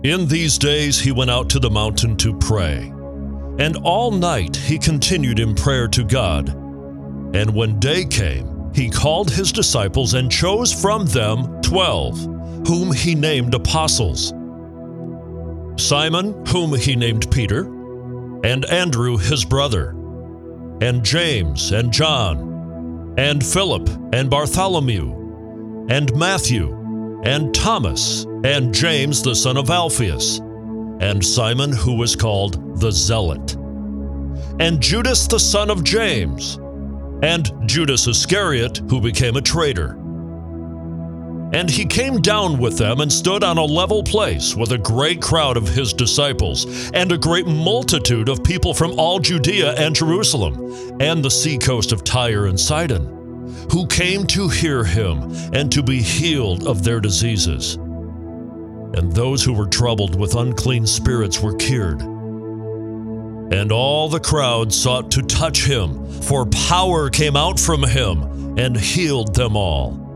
In these days he went out to the mountain to pray, and all night he continued in prayer to God. And when day came, he called his disciples and chose from them 12, whom he named apostles: Simon, whom he named Peter, and Andrew his brother, and James and John, and Philip and Bartholomew, and Matthew, and Thomas, and James the son of Alphaeus, and Simon who was called the Zealot, and Judas the son of James, and Judas Iscariot, who became a traitor. And he came down with them and stood on a level place with a great crowd of his disciples, and a great multitude of people from all Judea and Jerusalem, and the seacoast of Tyre and Sidon, who came to hear him and to be healed of their diseases. And those who were troubled with unclean spirits were cured. And all the crowd sought to touch him, for power came out from him and healed them all.